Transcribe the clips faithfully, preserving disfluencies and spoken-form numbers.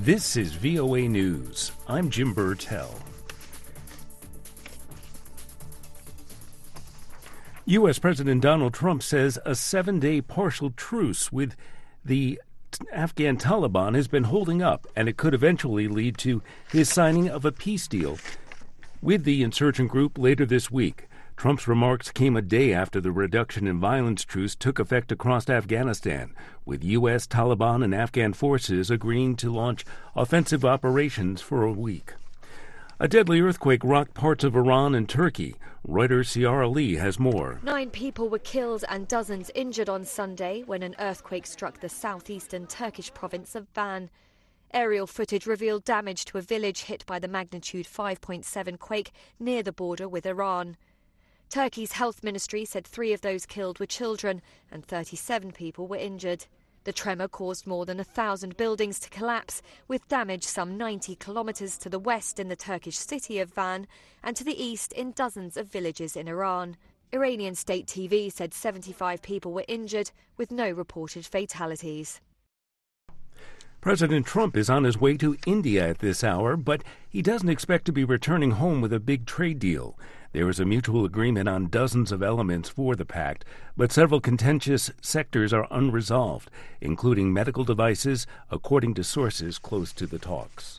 This is V O A News. I'm Jim Burtell. U S. President Donald Trump says a seven-day partial truce with the Afghan Taliban has been holding up, and it could eventually lead to his signing of a peace deal with the insurgent group later this week. Trump's remarks came a day after the reduction in violence truce took effect across Afghanistan, with U S, Taliban, and Afghan forces agreeing to launch offensive operations for a week. A deadly earthquake rocked parts of Iran and Turkey. Reuters' Ciara Lee has more. Nine people were killed and dozens injured on Sunday when an earthquake struck the southeastern Turkish province of Van. Aerial footage revealed damage to a village hit by the magnitude five point seven quake near the border with Iran. Turkey's health ministry said three of those killed were children and thirty-seven people were injured. The tremor caused more than a thousand buildings to collapse, with damage some ninety kilometres to the west in the Turkish city of Van and to the east in dozens of villages in Iran. Iranian state T V said seventy-five people were injured, with no reported fatalities. President Trump is on his way to India at this hour, but he doesn't expect to be returning home with a big trade deal. There is a mutual agreement on dozens of elements for the pact, but several contentious sectors are unresolved, including medical devices, according to sources close to the talks.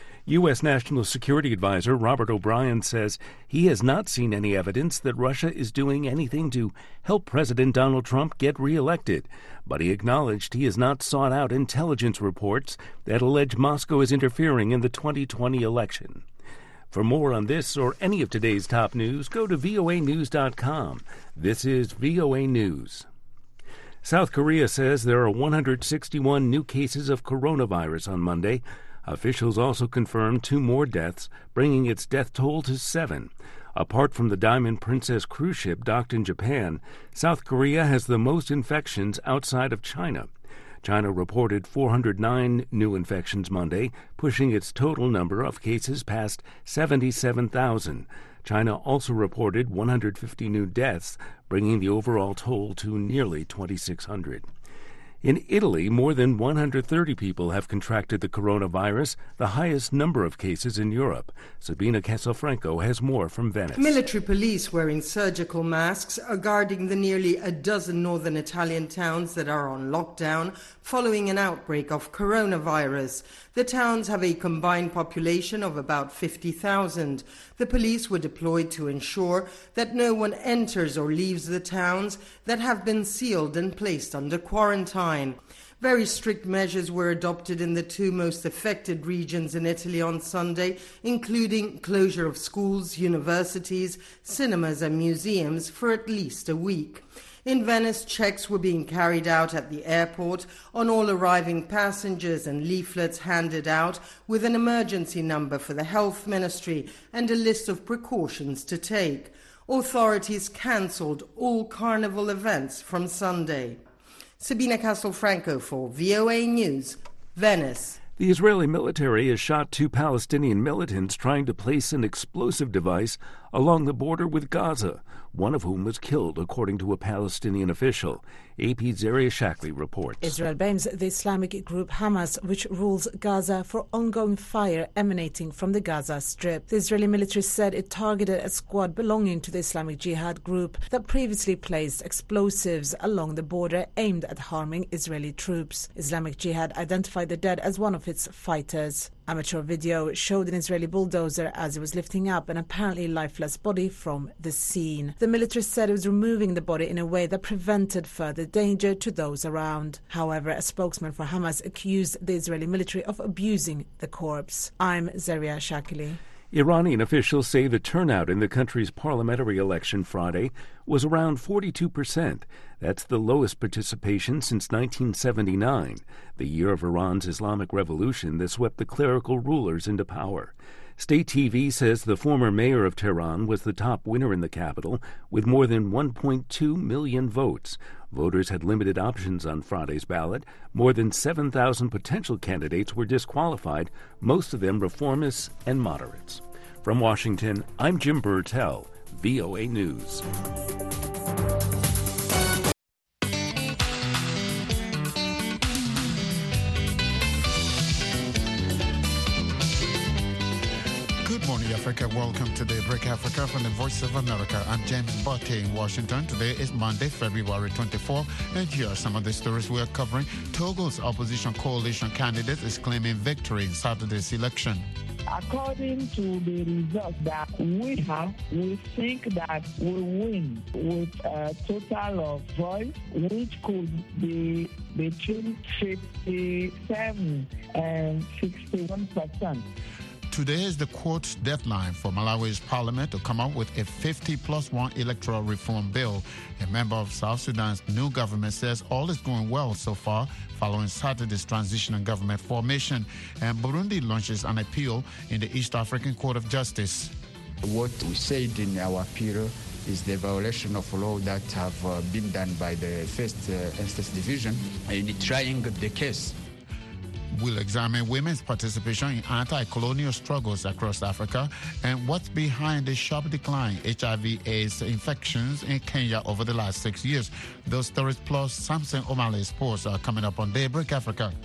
U S. National Security Advisor Robert O'Brien says he has not seen any evidence that Russia is doing anything to help President Donald Trump get reelected, but he acknowledged he has not sought out intelligence reports that allege Moscow is interfering in the twenty twenty election. For more on this or any of today's top news, go to V O A news dot com. This is V O A News. South Korea says there are one hundred sixty-one new cases of coronavirus on Monday. Officials also confirmed two more deaths, bringing its death toll to seven. Apart from the Diamond Princess cruise ship docked in Japan, South Korea has the most infections outside of China. China reported four hundred nine new infections Monday, pushing its total number of cases past seventy-seven thousand. China also reported one hundred fifty new deaths, bringing the overall toll to nearly twenty-six hundred. In Italy, more than one hundred thirty people have contracted the coronavirus, the highest number of cases in Europe. Sabina Castelfranco has more from Venice. Military police wearing surgical masks are guarding the nearly a dozen northern Italian towns that are on lockdown following an outbreak of coronavirus. The towns have a combined population of about fifty thousand. The police were deployed to ensure that no one enters or leaves the towns that have been sealed and placed under quarantine. Very strict measures were adopted in the two most affected regions in Italy on Sunday, including closure of schools, universities, cinemas and museums for at least a week. In Venice, checks were being carried out at the airport on all arriving passengers and leaflets handed out with an emergency number for the health ministry and a list of precautions to take. Authorities cancelled all carnival events from Sunday. Sabina Castelfranco for V O A News, Venice. The Israeli military has shot two Palestinian militants trying to place an explosive device along the border with Gaza, one of whom was killed, according to a Palestinian official. A P's Zaria Shackley reports. Israel blames the Islamic group Hamas, which rules Gaza, for ongoing fire emanating from the Gaza Strip. The Israeli military said it targeted a squad belonging to the Islamic Jihad group that previously placed explosives along the border aimed at harming Israeli troops. Islamic Jihad identified the dead as one of its fighters. Amateur video showed an Israeli bulldozer as it was lifting up an apparently lifeless body from the scene. The military said it was removing the body in a way that prevented further danger to those around. However, a spokesman for Hamas accused the Israeli military of abusing the corpse. I'm Zaria Shakili. Iranian officials say the turnout in the country's parliamentary election Friday was around forty-two percent. That's the lowest participation since nineteen seventy-nine, the year of Iran's Islamic Revolution that swept the clerical rulers into power. State T V says the former mayor of Tehran was the top winner in the capital with more than one point two million votes. Voters had limited options on Friday's ballot. More than seven thousand potential candidates were disqualified, most of them reformists and moderates. From Washington, I'm Jim Burtell, V O A News. Africa. Welcome to Daybreak Africa from the Voice of America. I'm James Botte in Washington. Today is Monday, February twenty-fourth, and here are some of the stories we are covering. Togo's opposition coalition candidate is claiming victory in Saturday's election. According to the results that we have, we think that we win with a total of votes, which could be between fifty-seven and sixty-one percent. Today is the court's deadline for Malawi's parliament to come up with a fifty plus one electoral reform bill. A member of South Sudan's new government says all is going well so far following Saturday's transitional government formation. And Burundi launches an appeal in the East African Court of Justice. What we said in our appeal is the violation of law that have uh, been done by the First uh, Instance Division in trying the case. We'll examine women's participation in anti-colonial struggles across Africa and what's behind the sharp decline in H I V AIDS infections in Kenya over the last six years. Those stories plus Samson O'Malley Sports are coming up on Daybreak Africa.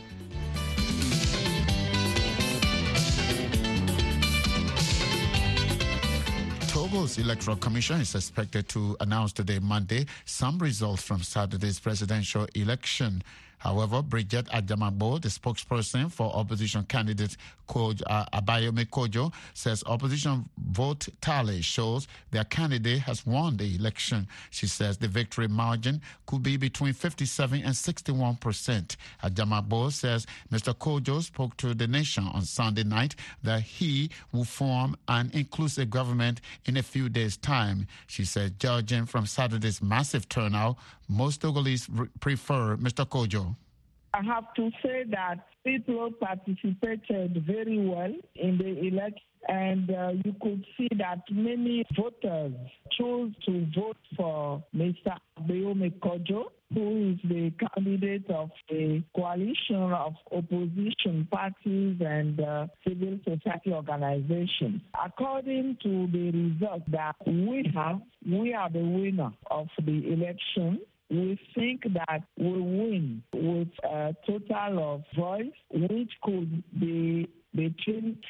Togo's Electoral Commission is expected to announce today, Monday, some results from Saturday's presidential election. However, Bridget Ajamabo, the spokesperson for opposition candidate uh, Abayomi Kojo, says opposition vote tally shows their candidate has won the election. She says the victory margin could be between fifty-seven and sixty-one percent. Ajamabo says Mister Kojo spoke to the nation on Sunday night that he will form an inclusive government in a few days' time. She said, judging from Saturday's massive turnout, most Togolese re- prefer Mister Kojo. I have to say that people participated very well in the election, and uh, you could see that many voters chose to vote for Mister Abayomi Kojo, who is the candidate of a coalition of opposition parties and uh, civil society organizations. According to the results that we have, we are the winner of the election. We think that we win with a total of votes, which could be between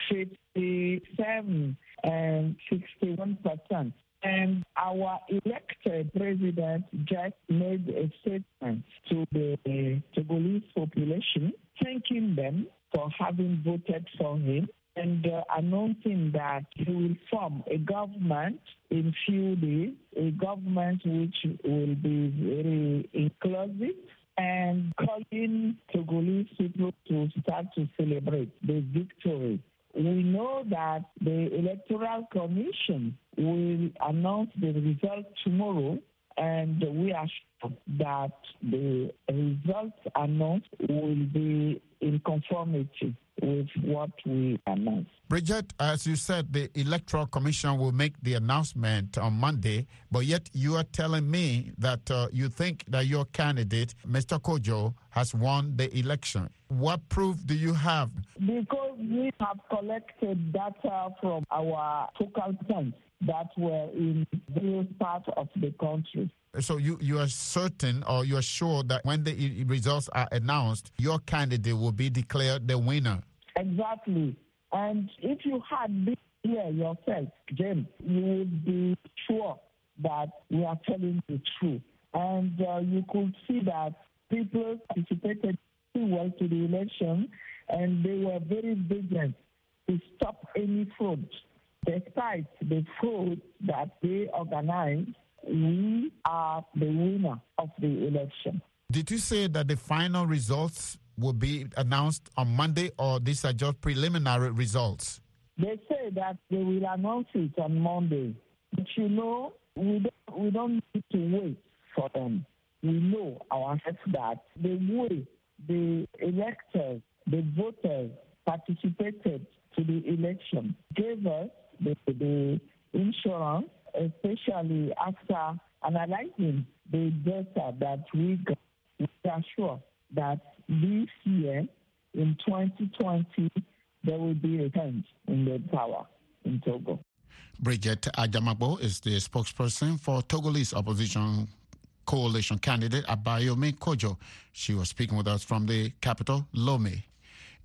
fifty-seven and sixty-one percent. And our elected president just made a statement to the Togolese population, thanking them for having voted for him and uh, announcing that he will form a government in few days, a government which will be very inclusive, and calling Togolese people to start to celebrate the victory. We know that the Electoral Commission will announce the result tomorrow, and we are sure that the results announced will be in conformity with what we announced. Bridget, as you said, the Electoral Commission will make the announcement on Monday, but yet you are telling me that uh, you think that your candidate, Mister Kojo, has won the election. What proof do you have? Because we have collected data from our focal points that were in various parts of the country. So you, you are certain or you are sure that when the results are announced, your candidate will be declared the winner? Exactly. And if you had been here yourself, James, you would be sure that we are telling the truth. And uh, you could see that people participated very well to the election, and they were very vigilant to stop any fraud. Despite the fraud that they organized, we are the winner of the election. Did you say that the final results will be announced on Monday, or these are just preliminary results? They say that they will announce it on Monday. But you know, we don't, we don't need to wait for them. We know ourselves that the way the electors, the voters participated to the election gave us the, the insurance, especially after analyzing the data that we got. We are sure that this year, in twenty twenty, there will be a change in the power in Togo. Bridget Ajamabo is the spokesperson for Togolese opposition coalition candidate Abayomi Kojo. She was speaking with us from the capital, Lomé.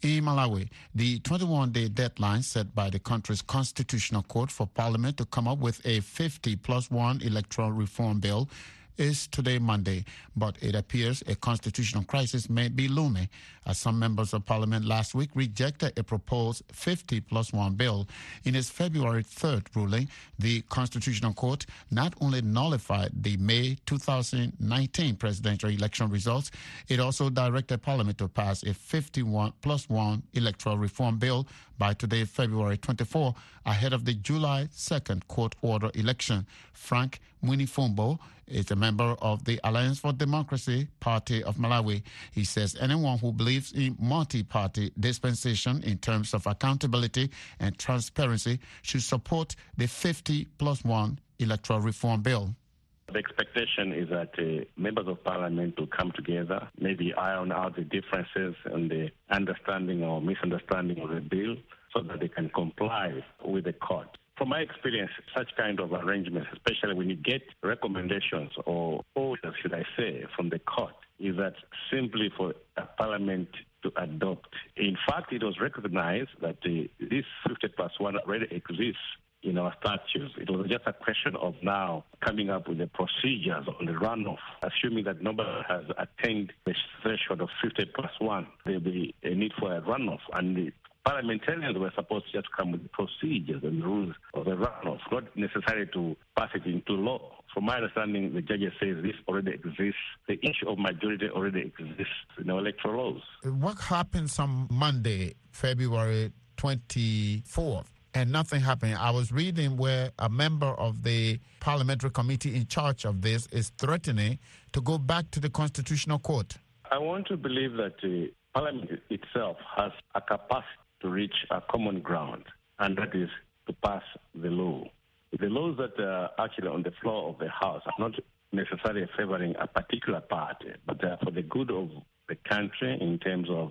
In Malawi, the twenty-one day deadline set by the country's constitutional court for parliament to come up with a fifty plus one electoral reform bill is today Monday, but it appears a constitutional crisis may be looming, as some members of parliament last week rejected a proposed fifty plus one bill. In its February third ruling, the Constitutional Court not only nullified the May two thousand nineteen presidential election results, it also directed parliament to pass a fifty-one plus one electoral reform bill by today, February twenty-fourth, ahead of the July second court order election. Frank Mwinifumbo is a member of the Alliance for Democracy Party of Malawi. He says anyone who believes in multi-party dispensation in terms of accountability and transparency should support the fifty plus one electoral reform bill. The expectation is that uh, members of parliament will come together, maybe iron out the differences and the understanding or misunderstanding of the bill so that they can comply with the court. From my experience, such kind of arrangements, especially when you get recommendations or orders, should I say, from the court, is that simply for a parliament to adopt. In fact, it was recognized that the, this fifty plus one already exists in our statutes. It was just a question of now coming up with the procedures on the runoff. Assuming that nobody has attained the threshold of fifty plus one, there will be a need for a runoff. And the parliamentarians were supposed to just come with the procedures and the rules of the runoff, not necessarily to pass it into law. From my understanding, the judges say this already exists. The issue of majority already exists in our electoral laws. What happens on Monday, February twenty-fourth? And nothing happened. I was reading where a member of the parliamentary committee in charge of this is threatening to go back to the Constitutional Court. I want to believe that the Parliament itself has a capacity to reach a common ground, and that is to pass the law. The laws that are actually on the floor of the House are not necessarily favoring a particular party, but they are for the good of the country in terms of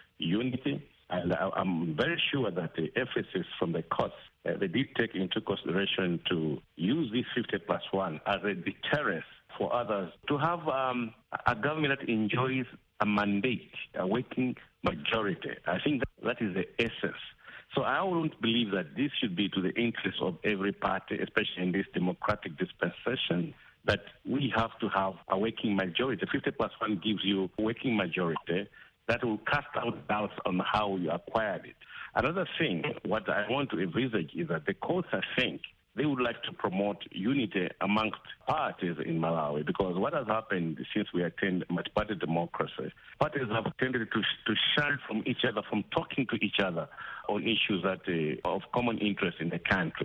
unity. And I'm very sure that the emphasis from the courts, uh, they did take into consideration to use this fifty plus one as a deterrent for others to have um, a government that enjoys a mandate, a working majority. I think that, that is the essence. So I wouldn't believe that this should be to the interest of every party, especially in this democratic dispensation, that we have to have a working majority. fifty plus one gives you a working majority that will cast out doubts on how you acquired it. Another thing, what I want to envisage is that the courts, I think, they would like to promote unity amongst parties in Malawi, because what has happened since we attained multi-party democracy, parties have tended to to shun from each other, from talking to each other on issues that uh, of common interest in the country.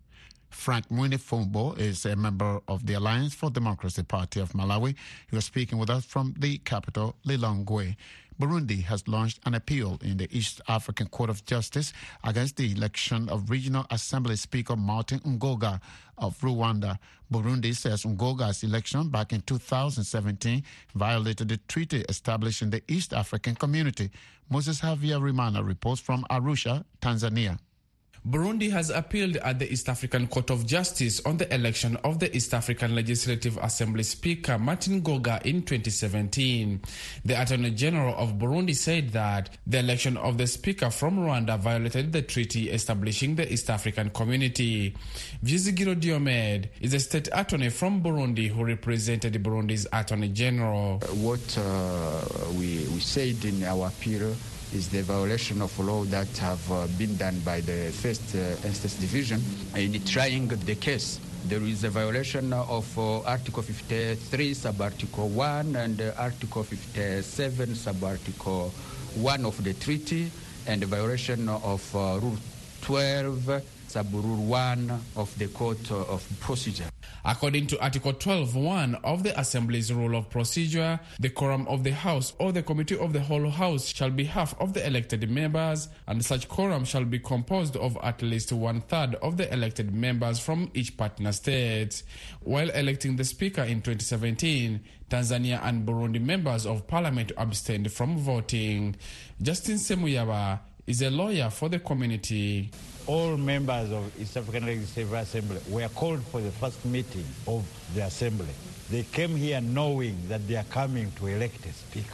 Frank Mwinifumbo is a member of the Alliance for Democracy Party of Malawi. He was speaking with us from the capital, Lilongwe. Burundi has launched an appeal in the East African Court of Justice against the election of Regional Assembly Speaker Martin Ngoga of Rwanda. Burundi says Ngoga's election back in two thousand seventeen violated the treaty establishing the East African Community. Moses Javier Rimana reports from Arusha, Tanzania. Burundi has appealed at the East African Court of Justice on the election of the East African Legislative Assembly Speaker Martin Ngoga in twenty seventeen. The Attorney General of Burundi said that the election of the Speaker from Rwanda violated the treaty establishing the East African Community. Vyizigiro Diomed is a state attorney from Burundi who represented Burundi's Attorney General. What uh, we, we said in our appeal is the violation of law that have uh, been done by the First uh, Instance Division. In trying the case, there is a violation of uh, Article fifty-three, Sub-Article one, and uh, Article fifty-seven, Sub-Article one of the treaty, and the violation of uh, Rule twelve, Sub-Rule one of the Code of Procedure. According to Article twelve one of the Assembly's Rule of Procedure, the quorum of the House or the Committee of the whole House shall be half of the elected members, and such quorum shall be composed of at least one-third of the elected members from each partner state. While electing the Speaker in twenty seventeen, Tanzania and Burundi members of Parliament abstained from voting. Justin Semuyaba is a lawyer for the community. All members of East African Legislative Assembly were called for the first meeting of the Assembly. They came here knowing that they are coming to elect a speaker.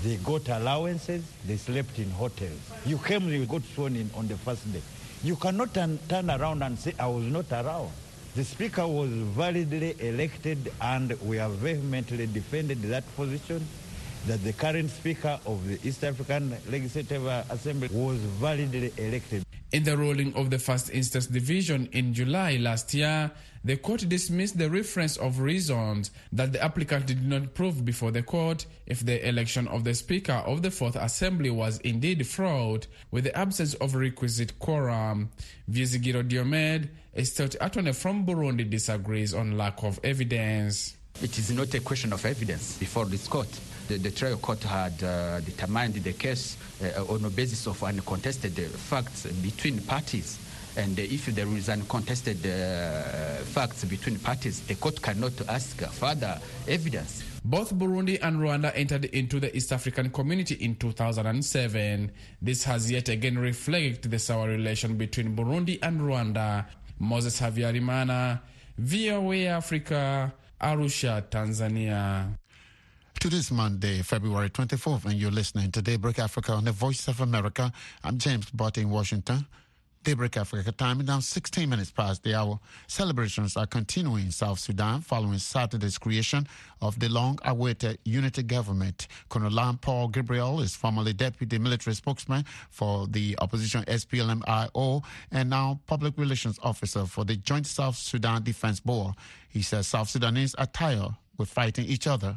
They got allowances, they slept in hotels. You came, you got sworn in on the first day. You cannot turn, turn around and say, I was not around. The Speaker was validly elected, and we have vehemently defended that position, that the current Speaker of the East African Legislative Assembly was validly elected. In the ruling of the First Instance Division in July last year, the court dismissed the reference of reasons that the applicant did not prove before the court if the election of the Speaker of the Fourth Assembly was indeed fraud with the absence of requisite quorum. Vyizigiro Diomed, a state attorney from Burundi, disagrees on lack of evidence. It is not a question of evidence before this court. The, the trial court had uh, determined the case uh, on the basis of uncontested uh, facts between parties. And uh, if there is uncontested uh, facts between parties, the court cannot ask further evidence. Both Burundi and Rwanda entered into the East African Community in two thousand seven. This has yet again reflected the sour relation between Burundi and Rwanda. Moses Havyarimana, V O A Africa, Arusha, Tanzania. To this Monday, February twenty-fourth, and you're listening to Daybreak Africa on the Voice of America. I'm James Botte in Washington. Daybreak Africa time is now sixteen minutes past the hour. Celebrations are continuing in South Sudan following Saturday's creation of the long-awaited unity government. Colonel Lam Paul Gabriel is formerly deputy military spokesman for the opposition S P L M I O and now public relations officer for the Joint South Sudan Defense Board. He says South Sudanese are tired with fighting each other.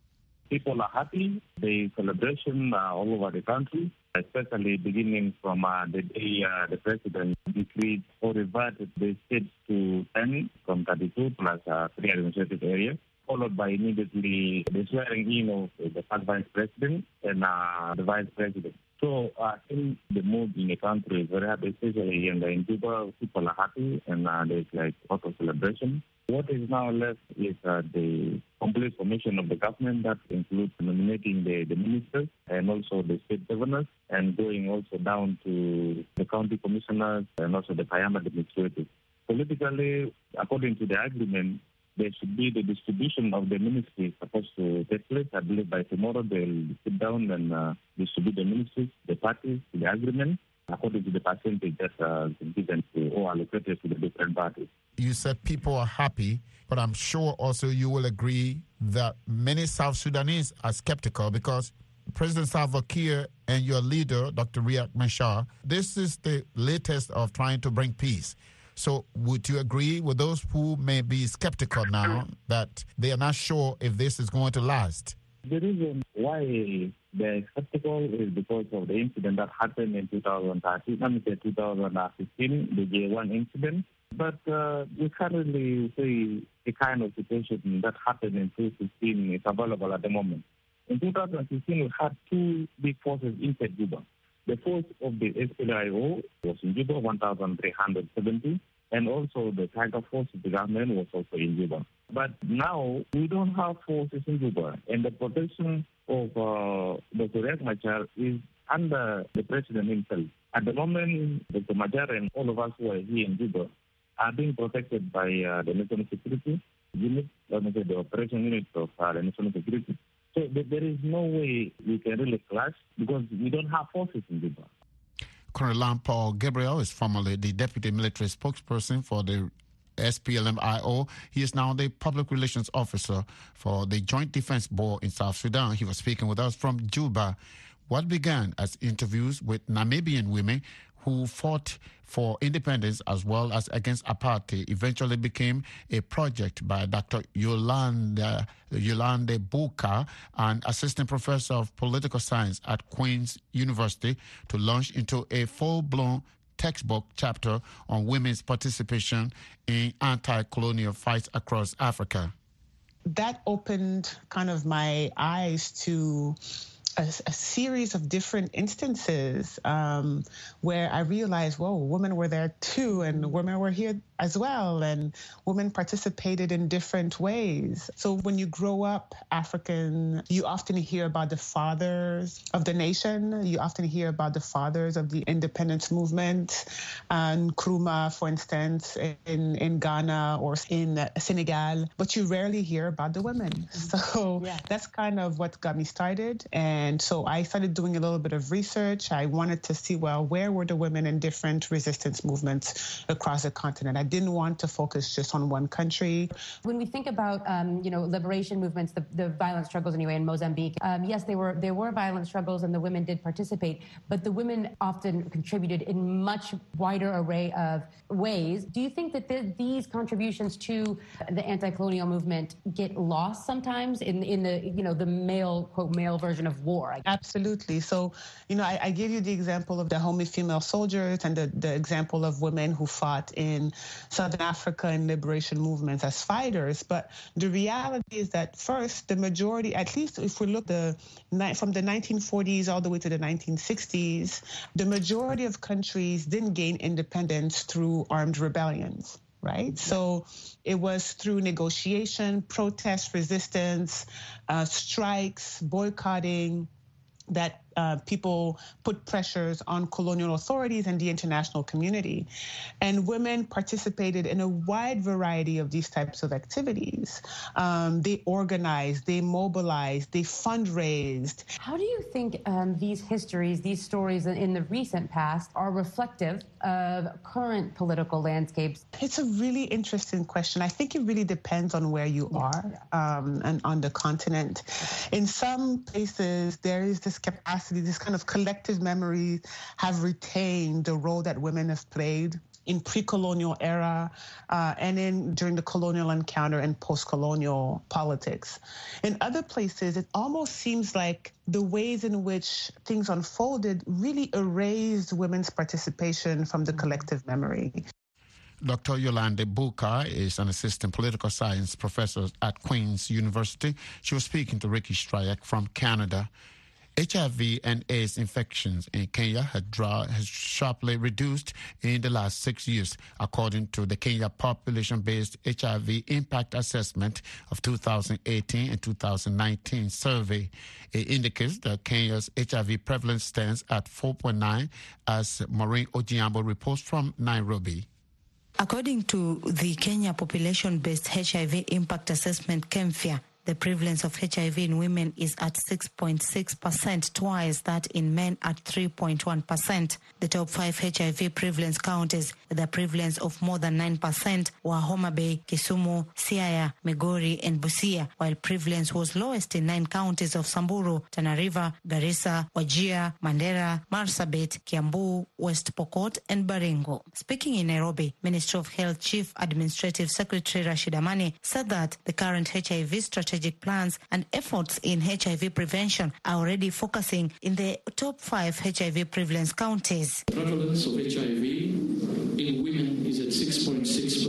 People are happy. The celebration uh, all over the country, especially beginning from uh, the day uh, the president decreed or reverted the states to ten from thirty-two plus uh, three administrative areas, followed by immediately the swearing in of the first vice president and uh, the vice president. So uh, I think the mood in the country is very happy, especially in the Juba. People are happy and uh, there's like a lot of celebration. What is now left is uh, the complete formation of the government that includes nominating the, the ministers and also the state governors and going also down to the county commissioners and also the Parliament administrators. Politically, according to the agreement, there should be the distribution of the ministries supposed to take place. I believe by tomorrow they'll sit down and uh, distribute the ministries, the parties, the agreement, according to the percentage that uh, is given to or allocated to the different parties. You said people are happy, but I'm sure also you will agree that many South Sudanese are skeptical because President Salva Kiir and your leader, Doctor Riek Machar, this is the latest of trying to bring peace. So would you agree with those who may be skeptical now that they are not sure if this is going to last? The reason why they're skeptical is because of the incident that happened in two thousand thirteen, let me say two thousand fifteen, the J one incident. But uh, we can't really say the kind of situation that happened in two thousand fifteen is available at the moment. In two thousand fifteen, we had two big forces inside Juba. The force of the S P L I O was in Juba, one thousand three hundred seventy, and also the Tiger Force of the government was also in Juba. But now we don't have forces in Juba, and the protection of uh, Doctor Riek Machar is under the president himself. At the moment, Doctor Machar and all of us who are here in Juba are being protected by uh, the national security unit, let me say the operation unit of uh, the national security. So there is no way we can really clash because we don't have forces in Juba. Colonel Lam Paul Gabriel is formerly the deputy military spokesperson for the S P L M I O. He is now the public relations officer for the Joint Defense Board in South Sudan. He was speaking with us from Juba. What began as interviews with Namibian women who fought for independence as well as against apartheid eventually became a project by Doctor Yolande, Yolande Buka, an assistant professor of political science at Queen's University, to launch into a full-blown textbook chapter on women's participation in anti-colonial fights across Africa. That opened kind of my eyes to A, a series of different instances um, where I realized, whoa, women were there too, and women were here as well, and women participated in different ways. So when you grow up African, you often hear about the fathers of the nation. You often hear about the fathers of the independence movement, and Nkrumah, for instance, in, in Ghana or in Senegal, but you rarely hear about the women. So yeah. That's kind of what got me started. And so I started doing a little bit of research. I wanted to see, well, where were the women in different resistance movements across the continent? I didn't want to focus just on one country. When we think about, um, you know, liberation movements, the, the violent struggles anyway in Mozambique, um, yes, they were there were violent struggles and the women did participate, but the women often contributed in much wider array of ways. Do you think that the, these contributions to the anti-colonial movement get lost sometimes in in the, you know, the male, quote, male version of war? Absolutely. So, you know, I, I gave you the example of the Dahomey female soldiers and the, the example of women who fought in Southern Africa in liberation movements as fighters. But the reality is that first, the majority, at least if we look the from the nineteen forties all the way to the nineteen sixties, the majority of countries didn't gain independence through armed rebellions. Right? So it was through negotiation, protest, resistance, uh, strikes, boycotting, that uh, people put pressures on colonial authorities and the international community. And women participated in a wide variety of these types of activities. Um, they organized, they mobilized, they fundraised. How do you think um, these histories, these stories in the recent past are reflective of current political landscapes? It's a really interesting question. I think it really depends on where you are um, and on the continent. In some places, there is this capacity, this kind of collective memory have retained the role that women have played in pre-colonial era uh, and in during the colonial encounter and post-colonial politics. In other places, it almost seems like the ways in which things unfolded really erased women's participation from the collective memory. Doctor Yolande Buka is an assistant political science professor at Queen's University. She was speaking to Ricky Strayek from Canada. H I V and AIDS infections in Kenya had draw, has sharply reduced in the last six years, according to the Kenya Population-Based H I V Impact Assessment of two thousand eighteen and two thousand nineteen survey. It indicates that Kenya's H I V prevalence stands at four point nine, as Maureen Ojiambo reports from Nairobi. According to the Kenya Population-Based H I V Impact Assessment, KEMFIA, the prevalence of H I V in women is at six point six percent, twice that in men at three point one percent. The top five H I V prevalence counties with a prevalence of more than nine percent were Homa Bay, Kisumu, Siaya, Migori, and Busia, while prevalence was lowest in nine counties of Samburu, Tana River, Garissa, Wajir, Mandera, Marsabit, Kiambu, West Pokot, and Baringo. Speaking in Nairobi, Ministry of Health Chief Administrative Secretary Rashid Amani said that the current H I V strategy plans and efforts in H I V prevention are already focusing in the top five H I V prevalence counties. The prevalence of H I V in women is at six point six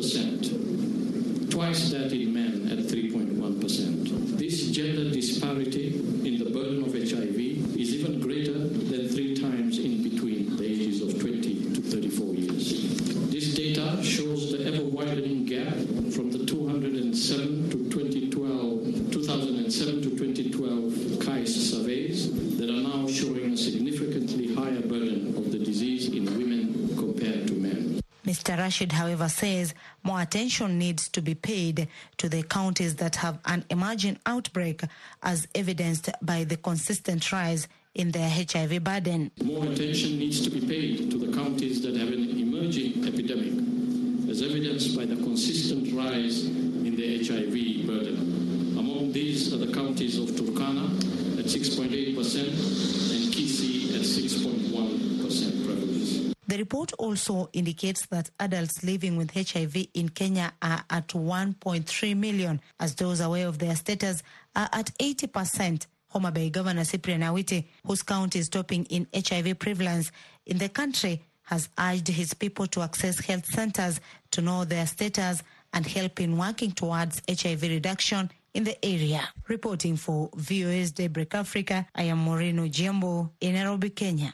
percent, twice that in men at three point one percent. This gender disparity in the burden of H I V is even greater than three times in between the ages of twenty to thirty-four years. This data shows the ever-widening gap from the two thousand seven to twenty twelve two thousand seven to twenty twelve K I S surveys that are now showing a significantly higher burden of the disease in women compared to men. Mister Rashid, however, says more attention needs to be paid to the counties that have an emerging outbreak, as evidenced by the consistent rise in their H I V burden. More attention needs to be paid to the counties that have an emerging epidemic, as evidenced by the consistent rise in the H I V burden. Among these are the counties of Turkana at six point eight percent and Kisii at six point one percent prevalence. The report also indicates that adults living with H I V in Kenya are at one point three million, as those aware of their status are at eighty percent. Homa Bay Governor Cyprian Awiti, whose county is topping in H I V prevalence in the country, has urged his people to access health centers to know their status and help in working towards H I V reduction in the area. Reporting for V O A's Daybreak Africa, I am Maureen Ojiambo in Nairobi, Kenya.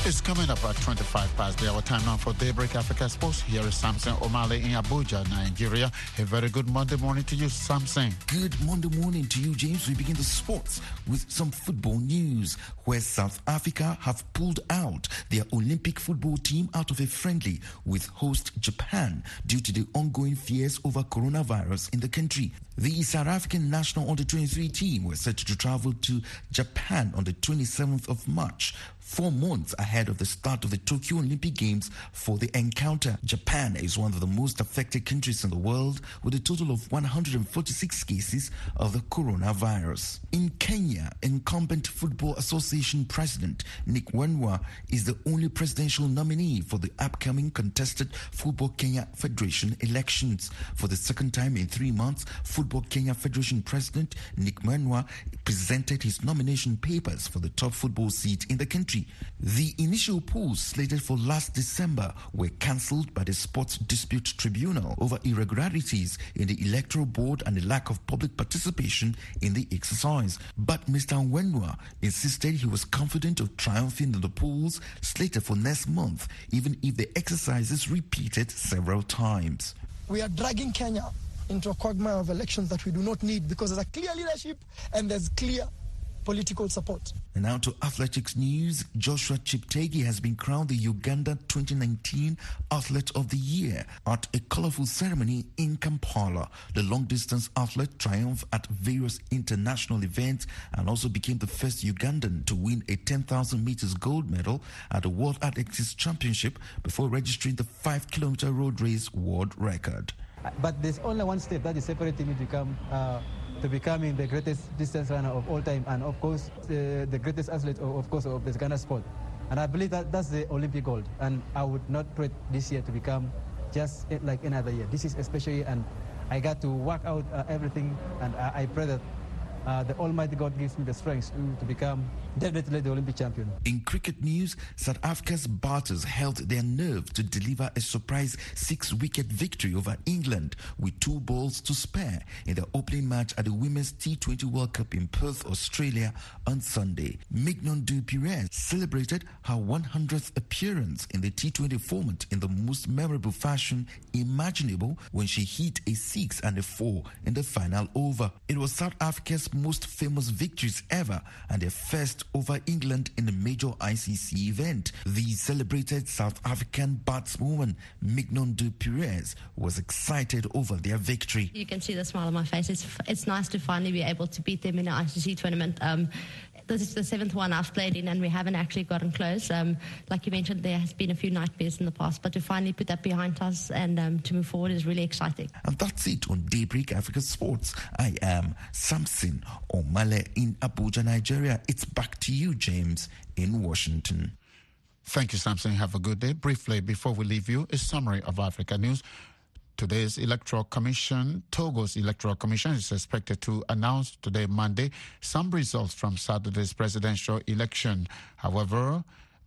It's coming up at twenty-five past the hour. Time now for Daybreak Africa Sports. Here is Samson Omale in Abuja, Nigeria. A very good Monday morning to you, Samson. Good Monday morning to you, James. We begin the sports with some football news, where South Africa have pulled out their Olympic football team out of a friendly with host Japan due to the ongoing fears over coronavirus in the country. The South African national under twenty-three team were set to travel to Japan on the twenty-seventh of March, four months ahead of the start of the Tokyo Olympic Games for the encounter. Japan is one of the most affected countries in the world, with a total of one hundred forty-six cases of the coronavirus. In Kenya, incumbent Football Association President Nick Wenwa is the only presidential nominee for the upcoming contested Football Kenya Federation elections. For the second time in three months, Football Kenya Federation President Nick Wenwa presented his nomination papers for the top football seat in the country. The initial polls slated for last December were cancelled by the Sports Dispute Tribunal over irregularities in the Electoral Board and the lack of public participation in the exercise. But Mister Wenwa insisted he was confident of triumphing in the polls slated for next month, even if the exercise is repeated several times. We are dragging Kenya into a quagmire of elections that we do not need, because there's a clear leadership and there's clear political support. And now to athletics news. Joshua Cheptegei has been crowned the Uganda twenty nineteen Athlete of the Year at a colorful ceremony in Kampala. The long-distance athlete triumphed at various international events and also became the first Ugandan to win a ten thousand meters gold medal at the World Athletics Championship before registering the five kilometer road race world record. But there's only one step that is separating me to become uh, to becoming the greatest distance runner of all time, and of course the, the greatest athlete of, of course of the Uganda sport. And I believe that that's the Olympic gold. And I would not pray this year to become just like another year. This is especially, and I got to work out uh, everything, and I, I pray that Uh, the Almighty God gives me the strength to, to become definitely the Olympic champion. In cricket news, South Africa's batters held their nerve to deliver a surprise six-wicket victory over England with two balls to spare in the opening match at the Women's T twenty World Cup in Perth, Australia on Sunday. Mignon du Pirez celebrated her one hundredth appearance in the T twenty format in the most memorable fashion imaginable when she hit a six and a four in the final over. It was South Africa's most famous victories ever and their first over England in a major I C C event. The celebrated South African batswoman Mignon du Pirez was excited over their victory. You can see the smile on my face. It's it's nice to finally be able to beat them in an I C C tournament. Um, This is the seventh one I've played in, and we haven't actually gotten close. Um, like you mentioned, there has been a few nightmares in the past, but to finally put that behind us and um, to move forward is really exciting. And that's it on Daybreak Africa Sports. I am Samson Omale in Abuja, Nigeria. It's back to you, James, in Washington. Thank you, Samson. Have a good day. Briefly, before we leave you, a summary of Africa news. Today's Electoral Commission, Togo's Electoral Commission, is expected to announce today, Monday, some results from Saturday's presidential election. However,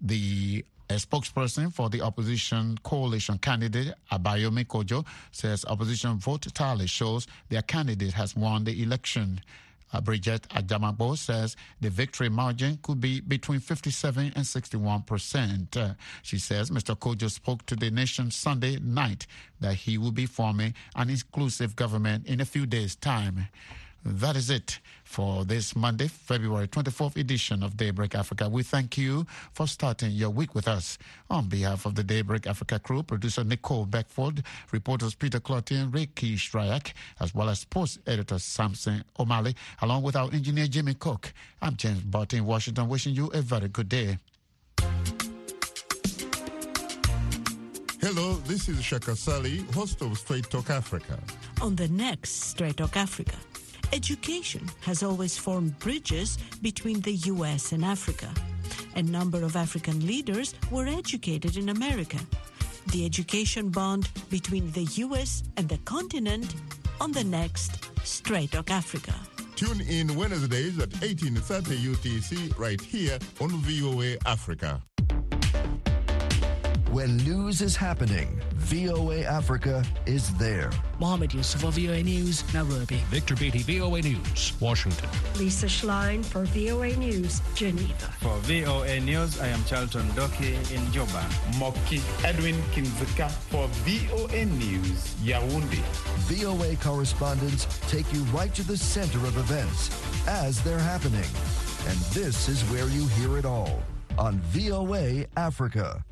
the a spokesperson for the opposition coalition candidate, Abayomi Kojo, says opposition vote tally shows their candidate has won the election. Uh, Bridget Adjamabo says the victory margin could be between fifty-seven and sixty-one percent. Uh, she says Mister Kojo spoke to the nation Sunday night that he will be forming an inclusive government in a few days' time. That is it for this Monday, February twenty-fourth edition of Daybreak Africa. We thank you for starting your week with us. On behalf of the Daybreak Africa crew, producer Nicole Beckford, reporters Peter Cloutier and Ricky Shryak, as well as sports editor Samson Omale, along with our engineer Jimmy Cook. I'm James Barton in Washington, wishing you a very good day. Hello, this is Shaka Sali, host of Straight Talk Africa. On the next Straight Talk Africa, education has always formed bridges between the U S and Africa. A number of African leaders were educated in America. The education bond between the U S and the continent on the next Straight Talk Africa. Tune in Wednesdays at eighteen thirty U T C right here on V O A Africa. When news is happening, V O A Africa is there. Mohammed Yusuf for V O A News, Nairobi. Victor Beatty, V O A News, Washington. Lisa Schlein for V O A News, Geneva. For V O A News, I am Charlton Doki in Juba. Moki Edwin Kinzika for V O A News, Yaoundé. V O A correspondents take you right to the center of events as they're happening. And this is where you hear it all on V O A Africa.